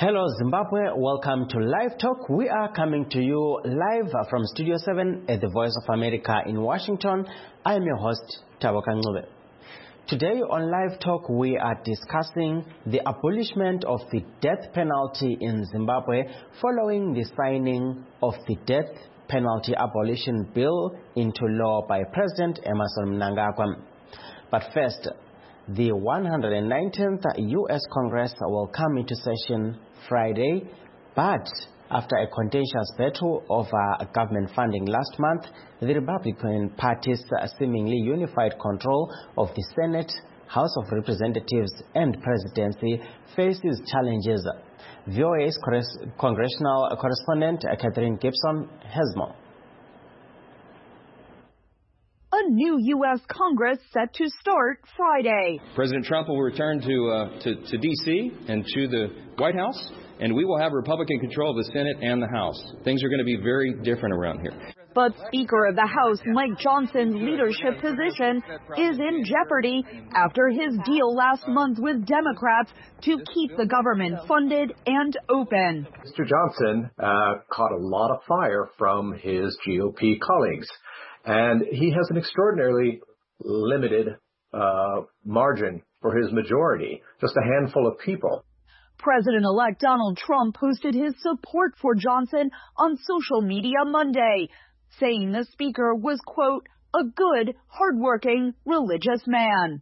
Hello Zimbabwe, welcome to Live Talk. We are coming to you live from Studio 7 at the Voice of America in Washington. I am your host, Taboka Ngube. Today on Live Talk, we are discussing the abolishment of the death penalty in Zimbabwe following the signing of the death penalty abolition bill into law by President Emmerson Mnangagwa. But first, the 119th U.S. Congress will come into session Friday, but after a contentious battle over government funding last month, the Republican Party's seemingly unified control of the Senate, House of Representatives, and presidency faces challenges. VOA's congressional correspondent Catherine Gibson has more. A new U.S. Congress set to start Friday. President Trump will return to D.C. and to the White House, and we will have Republican control of the Senate and the House. Things are going to be very different around here. But Speaker of the House Mike Johnson's leadership position is in jeopardy after his deal last month with Democrats to keep the government funded and open. Mr. Johnson caught a lot of fire from his GOP colleagues. And he has an extraordinarily limited margin for his majority, just a handful of people. President-elect Donald Trump posted his support for Johnson on social media Monday, saying the speaker was, quote, a good, hardworking, religious man.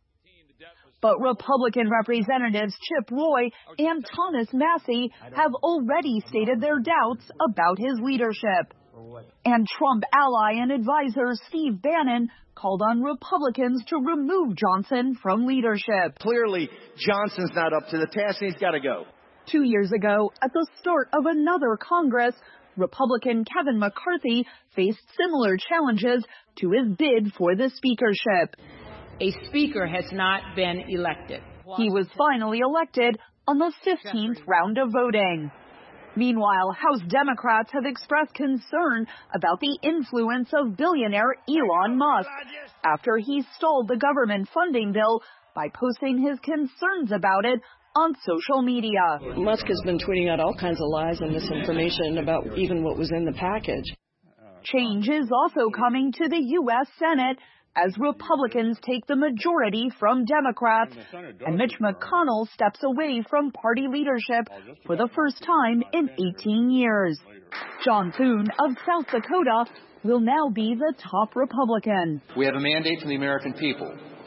But Republican Representatives Chip Roy and Thomas Massie have already stated their doubts about his leadership. And Trump ally and advisor Steve Bannon called on Republicans to remove Johnson from leadership. Clearly, Johnson's not up to the task and he's got to go. 2 years ago, at the start of another Congress, Republican Kevin McCarthy faced similar challenges to his bid for the speakership. A speaker has not been elected. He was finally elected on the 15th round of voting. Meanwhile, House Democrats have expressed concern about the influence of billionaire Elon Musk after he stalled the government funding bill by posting his concerns about it on social media. Musk has been tweeting out all kinds of lies and misinformation about even what was in the package. Change is also coming to the U.S. Senate as Republicans take the majority from Democrats, and Mitch McConnell steps away from party leadership for the first time in 18 years. John Thune of South Dakota will now be the top Republican. We have a mandate from the American people,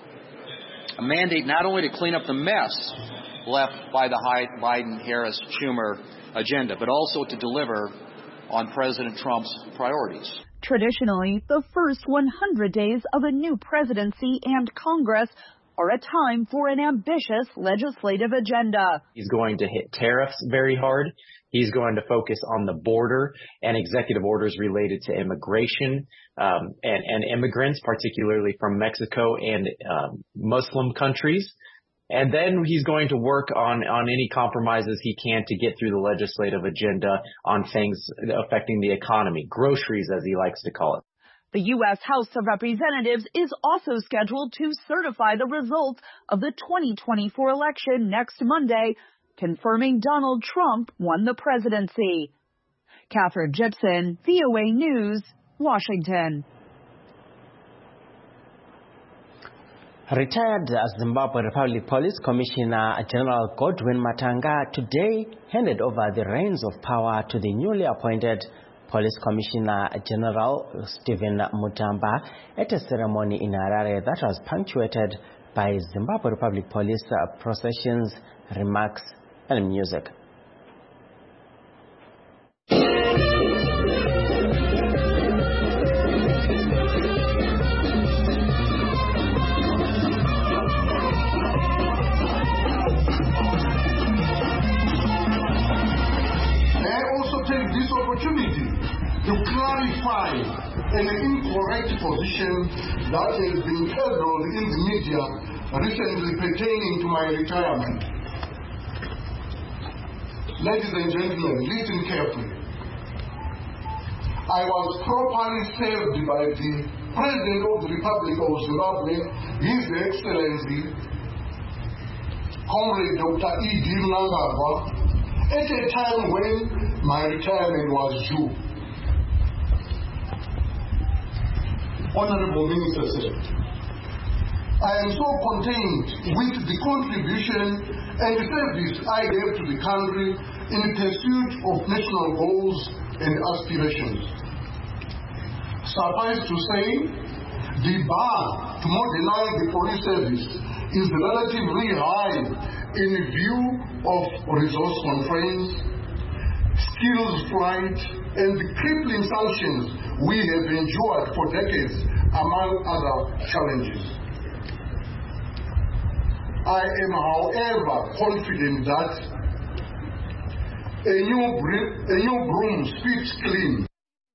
a mandate not only to clean up the mess left by the Biden-Harris-Schumer agenda, but also to deliver on President Trump's priorities. Traditionally, the first 100 days of a new presidency and Congress are a time for an ambitious legislative agenda. He's going to hit tariffs very hard. He's going to focus on the border and executive orders related to immigration and immigrants, particularly from Mexico and Muslim countries. And then he's going to work on any compromises he can to get through the legislative agenda on things affecting the economy, groceries, as he likes to call it. The U.S. House of Representatives is also scheduled to certify the results of the 2024 election next Monday, confirming Donald Trump won the presidency. Catherine Gibson, VOA News, Washington. Retired Zimbabwe Republic Police Commissioner General Godwin Matanga today handed over the reins of power to the newly appointed Police Commissioner General Stephen Mutamba at a ceremony in Harare that was punctuated by Zimbabwe Republic Police processions, remarks, and music. To clarify an incorrect position that has been peddled in the media recently pertaining to my retirement. Ladies and gentlemen, listen carefully. I was properly served by the President of the Republic of Zimbabwe, His Excellency, Comrade Dr. E.D. Mnangagwa, at a time when my retirement was due. Honorable Minister, sir, I am so content with the contribution and service I gave to the country in the pursuit of national goals and aspirations. Suffice to say, the bar to modernize the police service is relatively high in view of resource constraints, skills flight, and the crippling sanctions we have endured for decades, among other challenges. I am, however, confident that a new broom sweeps clean.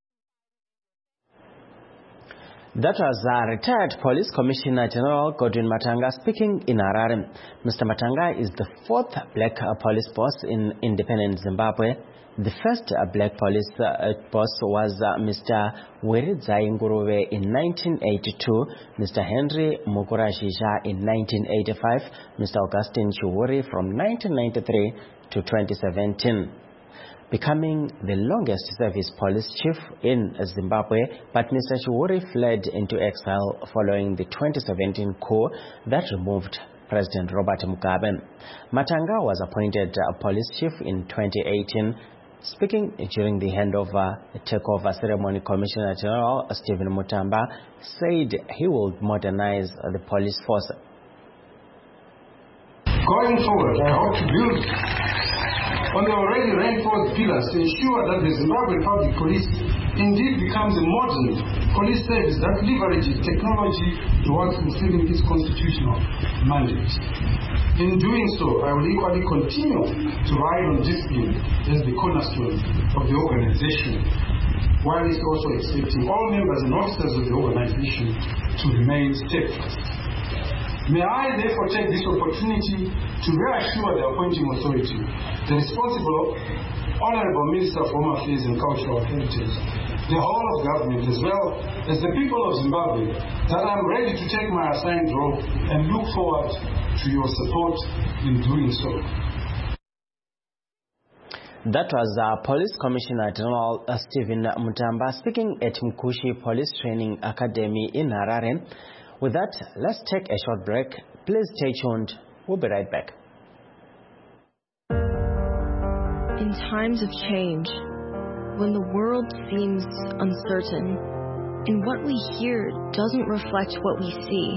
That was retired Police Commissioner General Godwin Matanga speaking in Harare. Mr. Matanga is the fourth black police boss in independent Zimbabwe. The first black police boss was Mr. Werizai Nguruve in 1982, Mr. Henry Mukurashija in 1985, Mr. Augustine Chiwuri from 1993 to 2017. Becoming the longest service police chief in Zimbabwe, but Mr. Chiwuri fled into exile following the 2017 coup that removed President Robert Mugabe. Matanga was appointed police chief in 2018. Speaking during the takeover ceremony, Commissioner General Stephen Mutamba said he will modernize the police force. Going forward, I hope to build on the already reinforced pillars to ensure that the Zimbabwe Public Police indeed becomes a modern police service that leverages technology towards fulfilling its constitutional mandate. In doing so, I will equally continue to ride on discipline as the cornerstone of the organization, while it's also expecting all members and officers of the organization to remain steadfast. May I therefore take this opportunity to reassure the appointing authority, the responsible Honorable Minister for Home Affairs and Cultural Heritage, the whole of government, as well as the people of Zimbabwe, that I am ready to take my assigned role and look forward to your support in doing so. That was Police Commissioner General Stephen Mutamba speaking at Mkushi Police Training Academy in Harare. With that, let's take a short break. Please stay tuned. We'll be right back. In times of change, when the world seems uncertain and what we hear doesn't reflect what we see,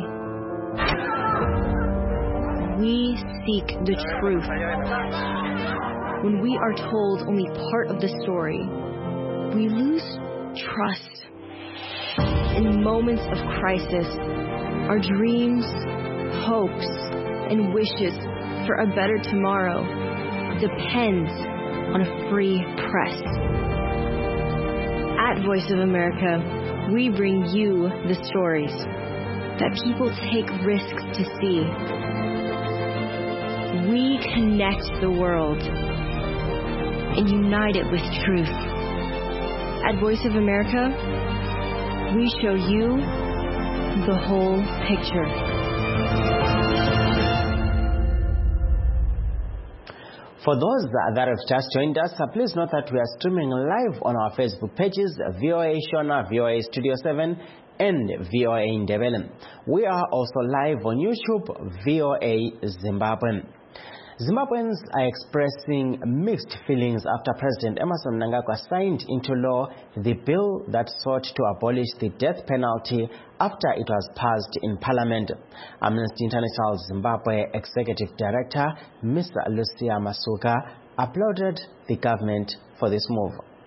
we seek the truth. When we are told only part of the story, we lose trust. In moments of crisis, our dreams, hopes, and wishes for a better tomorrow depends on a free press. At Voice of America, we bring you the stories that people take risks to see. We connect the world and unite it with truth. At Voice of America, we show you the whole picture. For those that have just joined us, please note that we are streaming live on our Facebook pages, VOA Shona, VOA Studio 7, and VOA Indebele. We are also live on YouTube, VOA Zimbabwe. Zimbabweans are expressing mixed feelings after President Emmerson Mnangagwa signed into law the bill that sought to abolish the death penalty after it was passed in Parliament. Amnesty International Zimbabwe Executive Director, Ms. Lucia Masuka, applauded the government for this move.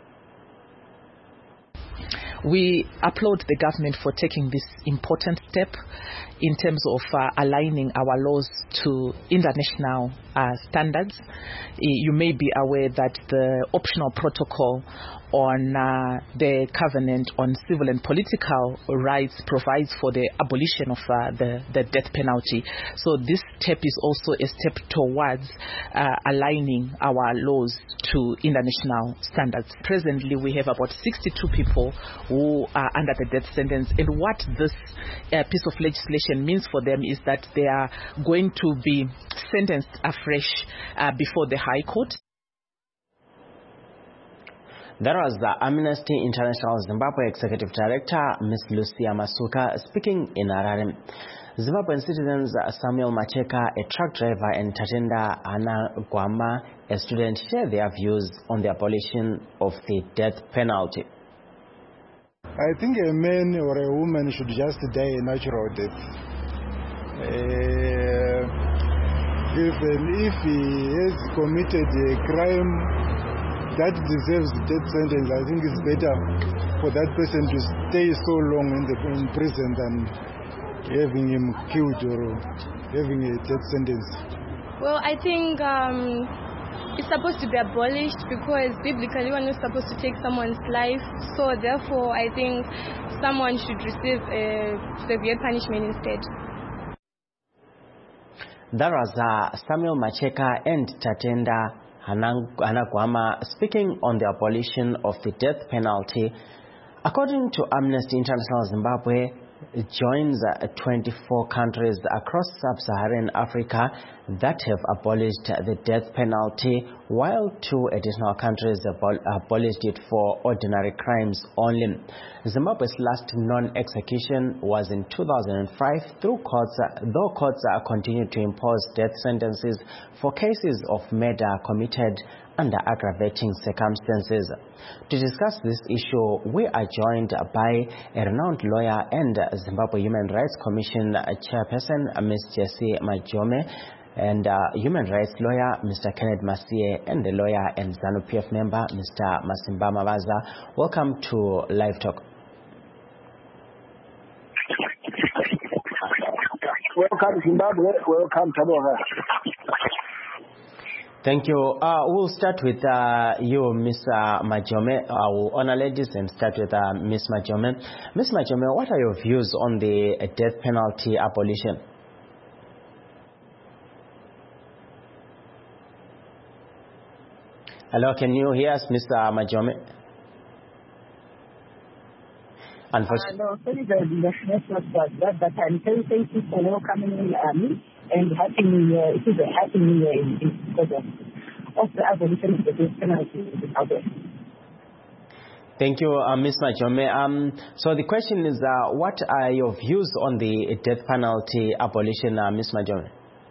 We applaud the government for taking this important step in terms of aligning our laws to international standards. You may be aware that the optional protocol on the Covenant on Civil and Political Rights provides for the abolition of the death penalty. So this step is also a step towards aligning our laws to international standards. Presently, we have about 62 people who are under the death sentence, and what this piece of legislation means for them is that they are going to be sentenced afresh before the High Court. That was the Amnesty International Zimbabwe Executive Director, Ms. Lucia Masuka, speaking in Harare. Zimbabwean citizens Samuel Macheka, a truck driver, and Tatenda Ana Gwama, a student, share their views on the abolition of the death penalty. I think a man or a woman should just die a natural death. If he has committed a crime that deserves death sentence, I think it's better for that person to stay so long in prison than having him killed or having a death sentence. Well, I think it's supposed to be abolished because biblically one is supposed to take someone's life. So therefore, I think someone should receive a severe punishment instead. That was Samuel Macheka and Tatenda Anagwama speaking on the abolition of the death penalty. According to Amnesty International Zimbabwe, joins 24 countries across sub-Saharan Africa that have abolished the death penalty, while 2 additional countries abolished it for ordinary crimes only. Zimbabwe's last non-execution was in 2005, though courts continue to impose death sentences for cases of murder committed under aggravating circumstances. To discuss this issue, we are joined by a renowned lawyer and Zimbabwe Human Rights Commission chairperson, Ms. Jessie Majome, and human rights lawyer, Mr. Kenneth Masie, and the lawyer and ZANU-PF member, Mr. Masimba Mabaza. Welcome to Live Talk. Welcome Zimbabwe, welcome Taboga. Thank you. We'll start with you, Ms. Majome. I will honor ladies and start with Ms. Majome. Ms. Majome, what are your views on the death penalty abolition? Hello, can you hear us, Ms. Majome? Unfortunately. No, sorry, the network was bad, but I'm saying thank you for welcoming me and happy new year. It is a happy new year because of the abolition of the death penalty in Zimbabwe. Thank you, Ms. Majome. So the question is, what are your views on the death penalty abolition, Ms. Majome?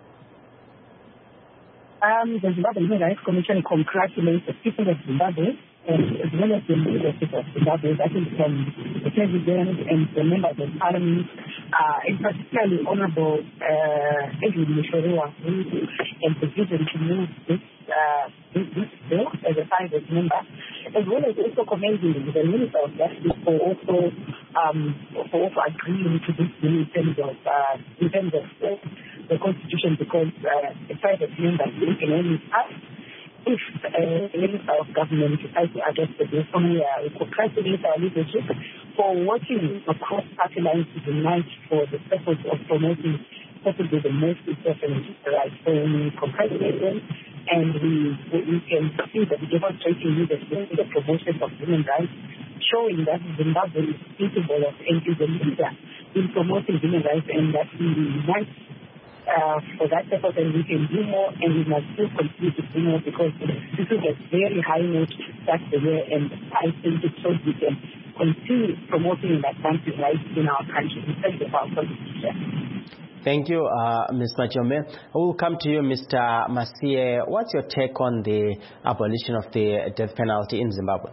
The Zimbabwe Human Rights Commission congratulates the people of Zimbabwe and as well as the leadership of Zimbabwe, that is from the President and the members of Parliament, in particularly Honorable Edwin Mishoriwa, who has the vision to move this bill as a private member, as well as also commending the Minister of Justice for also agreeing to this bill in terms of the Constitution, because a private member can only pass if a Minister of Government decides to adopt the bill. So we congratulate our leadership for working across party lines to unite for the purpose of promoting possibly the most important rights. So we congratulate them, and we can see that demonstrating leadership in the promotion of human rights, showing that Zimbabwe is capable of and is a leader in promoting human rights, and that we unite for that purpose, and we can do more, and we must still continue to do more, because this is a very high note to start the year, and I think it shows we can continue promoting and advancing rights in our country in terms of our constitution. Thank you, Ms. Majome. We'll come to you, Mr. Masie. What's your take on the abolition of the death penalty in Zimbabwe?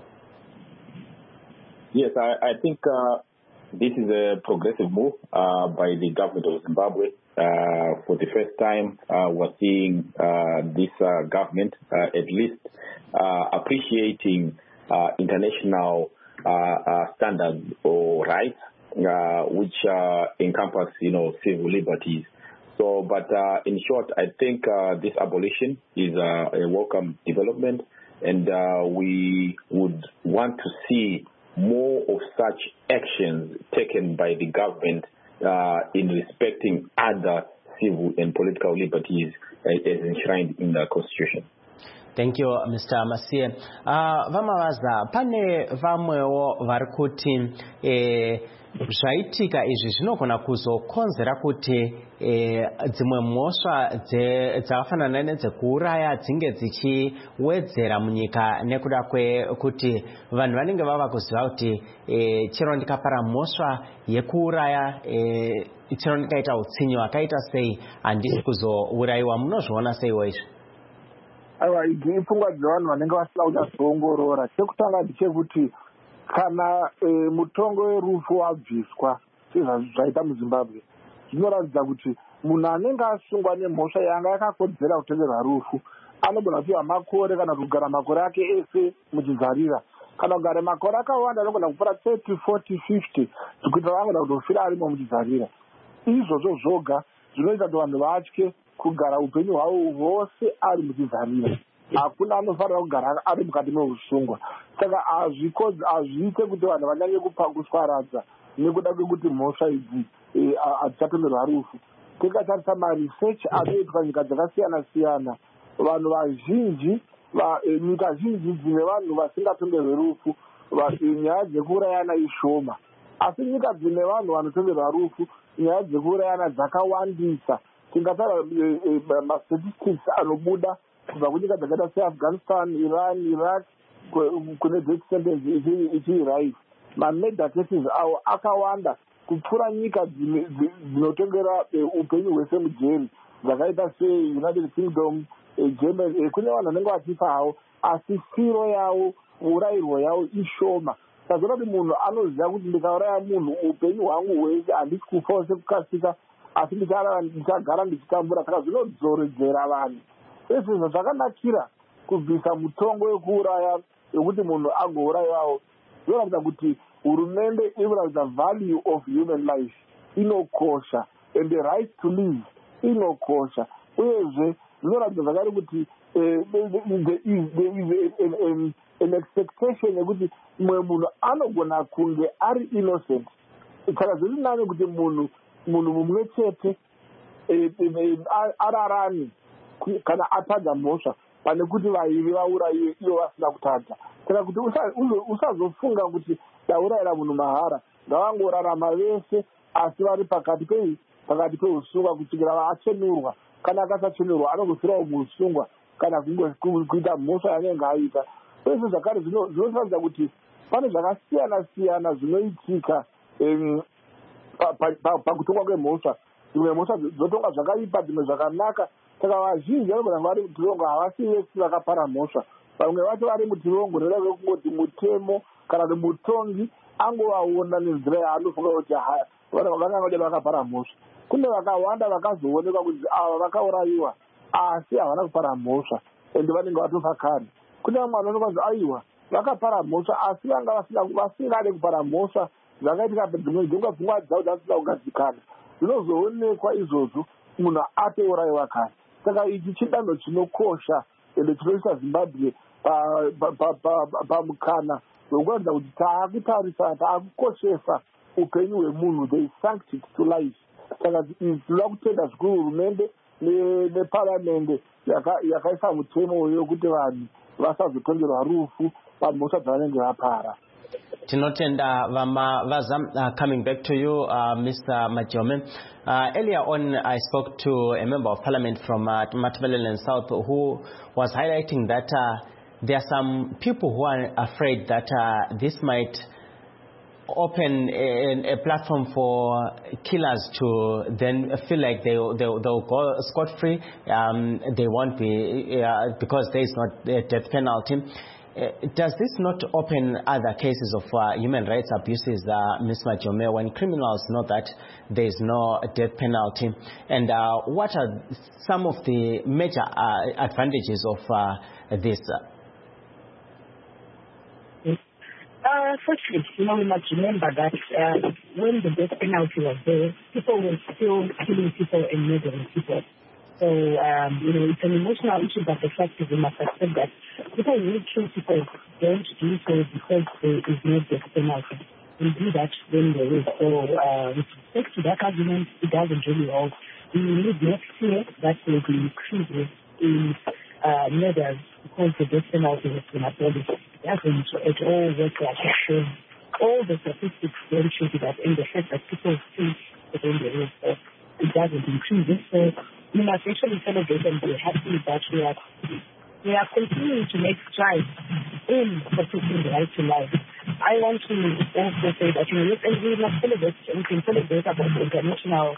Yes, I think this is a progressive move by the government of Zimbabwe. For the first time, we're seeing this government at least appreciating international standards or rights, which encompass, civil liberties. So, but in short, I think this abolition is a welcome development, and we would want to see more of such actions taken by the government in respecting other civil and political liberties as enshrined in the Constitution. Thank you, Mr. Masie. Vamawaza, pane vamwewo vari kuti zvaitika izvi zvinogona kuzokonzera kuti dzimwe mhosva dzakafanana nedzekuuraya dzinge dzichiwedzera munyika nekuda kwekuti vanhu vanenge vava kuziva kuti chero ndikapara mhosva yekuuraya chero ndikaita utsinye hwakaita sei handisi kuzourayiwa. Munozviona seiwo izvi? Aiwa, idzi ipfungwa dzevanhu vanenge vasina kunyatsoongorora. Chekutanga ndechekuti kana mutongo werufu wabviswa sezvaita muZimbabwe, zvinoratidza kuti munhu anenge asungwa nemhosva yanga yakakodzera kutengerwa rufu anogona kupiwa makore kana kugara makore ake ese muchizarira. Kana kugara makore akawanda anogona kupfuura 30, 40, 50 zvekuita vangona kutofira arimo muchizarira. Izvozvo zvoga zvinoita kuti vanhu vatye kugara upenyu hwavo hwose ari muchizarira. Hakuna anofanira kugara ari mukati meusungwa. Saka hazviite kuti vanhu vanyanye kuswaradza nekuda kwekuti mhosva idzi hadzichatongerwa rufu. Tikatarisa marisearch anoitwa nyika dzakasiyana siyana, vanhu vazhinji, nyika zhinji dzine vanhu vasingatongerwe rufu, nyaya dzekuurayana ishoma. Asi nyika dzine vanhu vanotongerwa rufu, nyaya dzekuurayana dzakawandisa. Tingatara mastatistics anobuda kubva kunyika dzakaita seAfghanistan, Iran, Iraq, kune death sentence ichiiraisi. Mamurder cases avo akawanda kupfuura nyika dzinotongera upenyu hwese mujeri dzakaita seUnited Kingdom, Germany. Kune vanhu vanenge vachifa havo asi firo yavo, urayirwo yavo ishoma. Saka kuti munhu anoziva kuti ndikauraya munhu upenyu hwangu hwese handisi kufa sekukasika, asi ndichagara ndichitambura. Saka zvinodzoredzera vanhu. Izvozvo zvakanakira kubvisa mutongo wekuuraya wekuti munhu agourayiwawo. Zvinoratidza kuti hurumende iri kuratidza value of human life inokosha, and the right to live inokosha. Uyezve zvinoratidza zvakare kuti there is an expectation yekuti mumwe munhu anogona kunge ari innocent. Saka zviri nani kuti munhu mumwe chete ararame kana atadza mhosva pane kuti vaivi vaurayiwe iyo vasina kutadza. Saka kuti usazofunga kuti taurayira munhu mahara, ngavangorarama vese asi vari pakati peusungwa kusvikira vachenurwa. Kana akasachenurwa anogofirawo muusungwa kana kuita mhosva yanenge aita. Zvese zvakare zvinoratidza kuti pane zvakasiyana siyana zvinoitika pakutongwa kwemhosva. Dzimwe mhosva dzotongwa zvakaipa, dzimwe zvakanaka. Saka vazhinji vanogona vari mutirongo havasi vese vakapara mhosva. Vamwe vacho vari mutirongo nekuda kwekungoti mutemo kana kuti mutongi angovaona nenzira yaanofunga kuti haya vanga vada vakapara mhosva. Kune vakawanda vakazoonekwa kuti ava vakaurayiwa asi havana kupara mhosva ende vanenge vatofa kare. Kune vamwe vanoonekwa kuti aiwa vakapara mhosva asi vanga vasingade kupara mhosva, zvakaitika dzimwe dzenguva pfungwa dzavo dzasina kugadzikana. Zvinozoonekwa izvozvo munhu atourayiwa kare. Saka ichi chidanho chinokosha ende chinoisa Zimbabwe pamukana wekuratidza kuti taakutarisa, taakukoshesa upenyu hwemunhu, the sanctity to life. Saka tinoda kutenda zvikuru hurumende neparamende yakaisa mutemo wekuti vanhu vasazotongerwa rufu pamhosva dzavanenge vapara. Tinotenda Vaza. Coming back to you, Mr. Majome. Earlier on, I spoke to a member of parliament from Matabeleland South who was highlighting that there are some people who are afraid that this might open a platform for killers to then feel like they'll go scot-free. They won't be, because there is not a death penalty. Does this not open other cases of human rights abuses, Ms. Majome, when criminals know that there is no death penalty? And what are some of the major advantages of this? Firstly, we must remember that when the death penalty was there, people were still killing people and murdering people. So, it's an emotional issue, but the fact is we must accept that people who kill people don't do so because there is no death penalty. We do that when there is. So, with respect to that argument, it doesn't really hold. We need next year that will be increases in murders because the death penalty has been abolished. It doesn't at all work like a show. all the statistics don't show that, and the fact that people still within the rules, it doesn't increase it. So we must actually celebrate and be happy that we are continuing to make strides in protecting the right to life. I want to also say that yes, and we must celebrate. We can celebrate about the international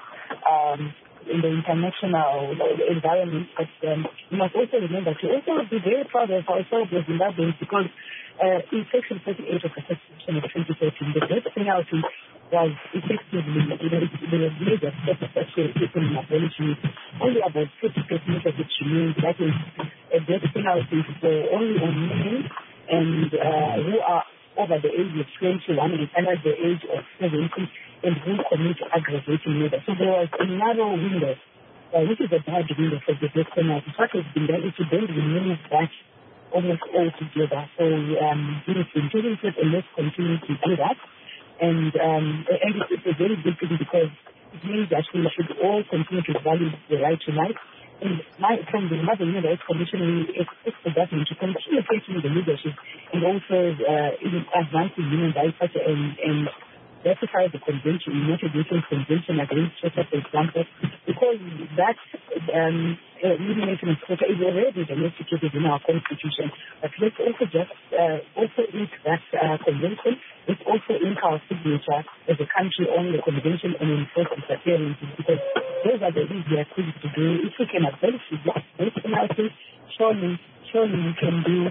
environment, but we must also remember to also be very proud of ourselves as Zimbabweans, because in Section 38 of the Constitution of 2013, the death penalty was effectively the major step that we are taking in abolishing it. Only about 50% of it remains. That is a death penalty for only on men and who are over the age of 21 and under the age of 70 and who commit aggravating murder. So there was a narrow window, which is a bad window for the death penalty. What has been done is to then remove that almost altogether. So it's been taken place, and let's continue to do that. And it's a very good thing, because it means that we should all continue to value the right to life. And from the Mother Human Rights Commission, we expect the government to continue taking the leadership and also in advancing human rights and ratify the convention, United Nations Convention against torture, for example, because that elimination of torture is already domesticated in our constitution. But let's also just also ink that convention. Let's also ink our signature as a country on the convention and enforce disappearances, because those are the easier things to do. If we can abolish this penalty, surely we can do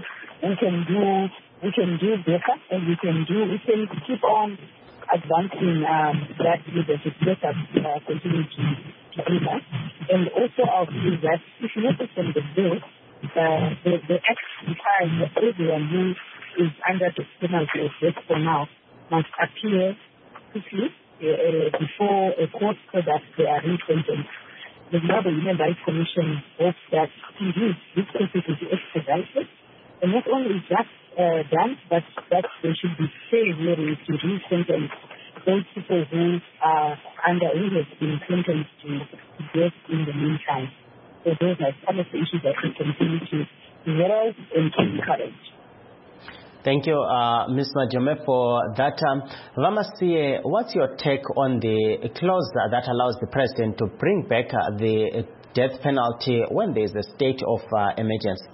better, and we can keep on advancing that leadership. Let us continue to do that. And also our view that if you notice from the bill, the act requires that everyone who is under the penalty of death for now must appear quickly before a court so that they are re-sentenced. The Human Rights Commission hopes that indeed this process is expedited, and not only is that done, but that there should be fair hearings to re-sentence those people who have been sentenced to death in the meantime. So those are some of the issues that we continue to raise and to encourage. Thank you, Ms. Majome, for that. Vamasie, what's your take on the clause that allows the president to bring back the death penalty when there is a state of emergency?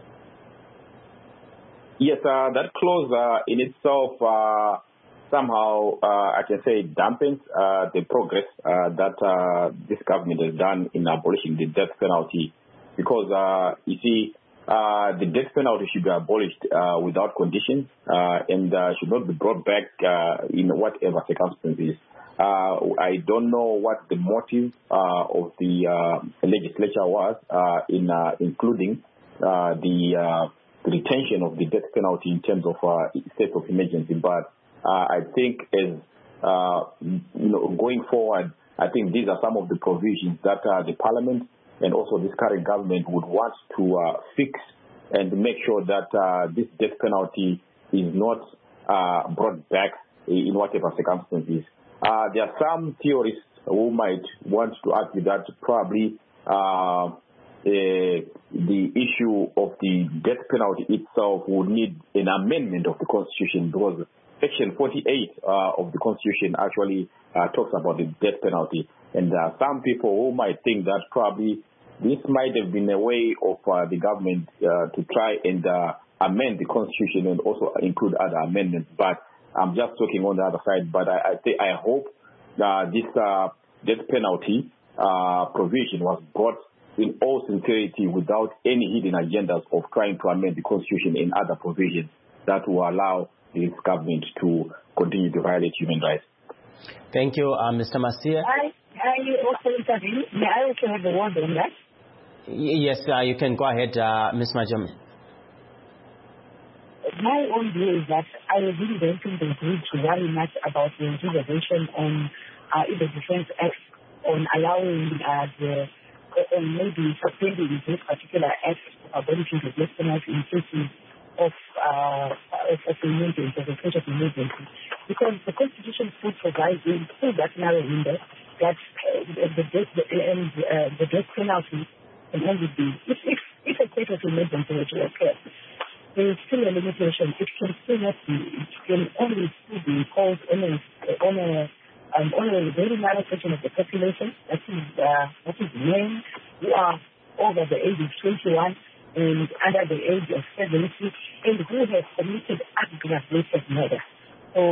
Yes, that clause in itself somehow, I can say, dampens the progress that this government has done in abolishing the death penalty, because, you see, the death penalty should be abolished without conditions and should not be brought back in whatever circumstances. I don't know what the motive of the legislature was in including the retention of the death penalty in terms of state of emergency. But I think as going forward, I think these are some of the provisions that the Parliament and also this current government would want to fix and make sure that this death penalty is not brought back in whatever circumstances. There are some theorists who might want to argue that probably the issue of the death penalty itself would need an amendment of the Constitution, because Section 48 of the Constitution actually talks about the death penalty. And some people who might think that probably this might have been a way of the government to try and amend the Constitution and also include other amendments. But I'm just talking on the other side. But I hope this death penalty provision was brought in all sincerity without any hidden agendas of trying to amend the Constitution and other provisions that will allow this government to continue to violate human rights. Thank you, Mr. Masia. I also intervene. May I also have the word on that? Yes, you can go ahead, Ms. Majome. My own view is that I really don't think they need to worry much about the intervention on the Defense Act on allowing on maybe suspending this particular act of abolishing the death penalty in cases of emergency, of a state of emergency, because the Constitution still provides through that narrow window that the death penalty can only be if a state of emergency were to occur. there is still a limitation. It can still not be. It can only still be imposed on a very narrow section of the population. That is men who are over the age of 21 and under the age of 70, and who have committed aggravated murder. So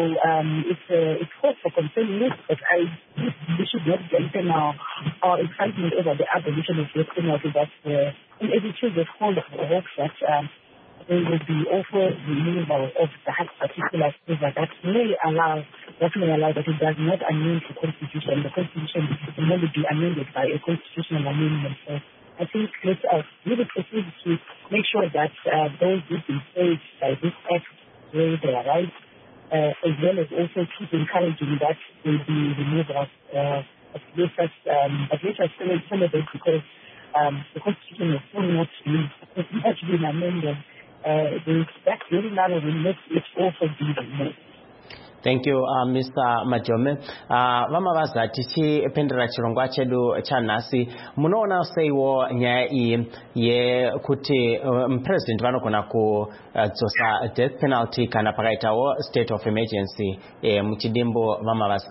it's cause for concern, but we should not dampen our excitement over the abolition of the penalty. But in addition, the whole hope that there will be also removal of that particular favor that may allow that it does not amend the Constitution. The Constitution can only be amended by a constitutional amendment. So I think let's really proceed to make sure that those who've been saved by this act where they are right, as well as also keep encouraging that they be removed of let us celebrate because the Constitution is still not been amended. That really matters and let it also be removed. Thank you, Mr. Majome. Vamavaza tichipindira chirongwa chedu cha nhasi munoona seiwo nyaya iyi yekuti president vanogona kudzosa death penalty kana pakaitawo state of emergency muchidimbo Vamavaza.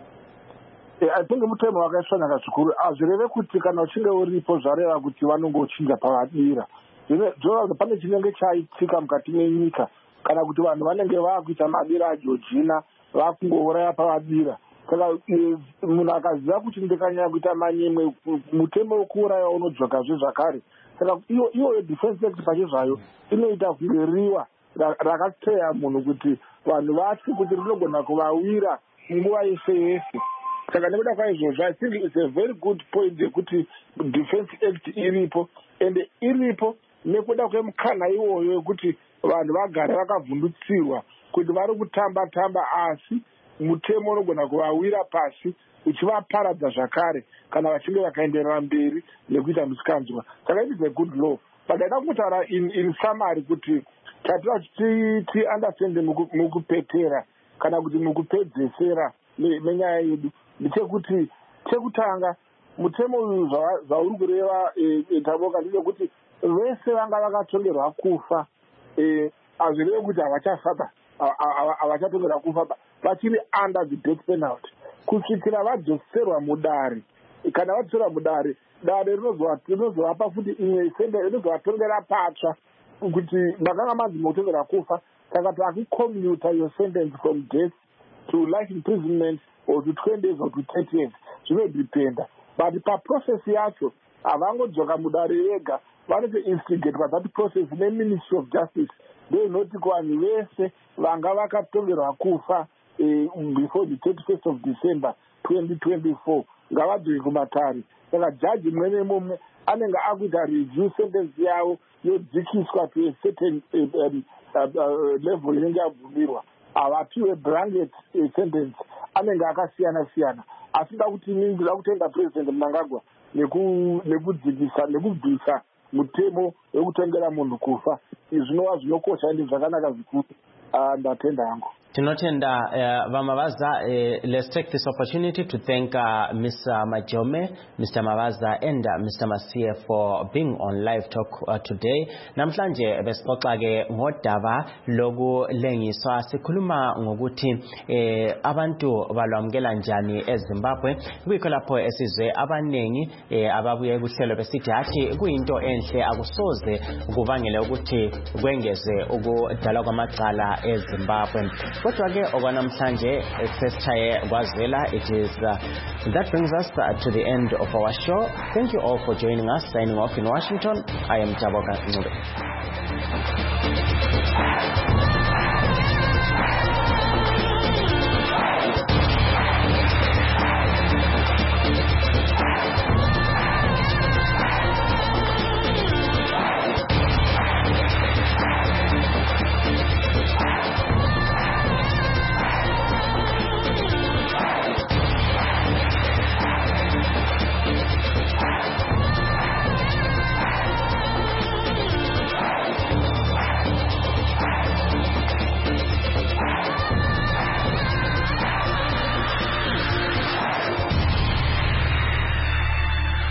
I think mutemo wakaisvonaka zvikuru azvireve kuti kana uchinge uripo zvareva kuti vanongochinja pavadira zvinoratidza pane chinenge chaitika mukati menyika kana kuti vanhu vanenge vakuita madira ageorgina vakungouraya pavadira saka munhu akaziva kuti ndikanyanya kuita manyemwe mutemo wekuuraya unodzokazve zvakare saka iyo defense act pachezvayo inoita kunge riwa rakateya munhu kuti vanhu vatye kuti rinogona kuvawira nguva yese yese saka nekuda kwaizvozvo I think it's a very good point yekuti defense act iripo ende iripo nekuda kwemukana iwoyo wekuti vanhu vagare vakavhundutsirwa kuti vari kutamba asi mutemo unogona kuvawira pasi uchivaparadza zvakare kana vachinge vakaenderera mberi nekuita musikanzwa saka it is a good law but aida kutaura in summary kuti tatira kuti understand mukupetera kana kuti mukupedzesera menyaya yedu ndechekuti chekutanga mutemo uyu zvauri kureva taboka ndechekuti vese vanga vakatongerwa kufa hazvireve kuti havachatongerwa kufa vachiri under the death penalty kusvikira vadzoserwa mudare kana vadzoserwa mudare dare rinozovapa futi imwe inozovatongera patsva kuti makanga manzi motongerwa kufa saka takucommuta your sentence from death to life imprisonment or to 20 days or to 30 years zvinodependa but paprocess yacho havangodzoka mudare yega vanotoinstigate that process neministry of justice ndoinoti kuvanhu vese vanga vakatongerwa kufa before the 31st of December 2024 ngavadzoke kumatare saka jaji mumwe nemumwe anenge akuita review sentence yavo yodzikiswa to a certain level inenge yabvumirwa havapiwe blanket sentence anenge akasiyana siyana asi ndakutenda president Mnangagwa nekubvisa mutemo wekutongera munhu kufa izvi zvinova zvinokosha ende zvakanaka zvikuru ndatenda hangu Tinotenda Vamavaza. Let's take this opportunity to thank Mr. Majome, Mr. Mavaza and Mr. Masie for being on Live Talk today. Namhlanje besixoxa-ke ngodaba lokulengiswa sikhuluma ngokuthi abantu balwamkela njani eZimbabwe kuyikho lapho esizwe abanengi ababuye kuhlelo besithi hathi kuyinto enhle akusoze kubangele ukuthi kwengeze ukudala kwamacala eZimbabwe. Kodwa-ke okwanamhlanje sesishaye kwazela it is that brings us to the end of our show. Thank you all for joining us. Signing off in Washington, I am Taboka Ngube.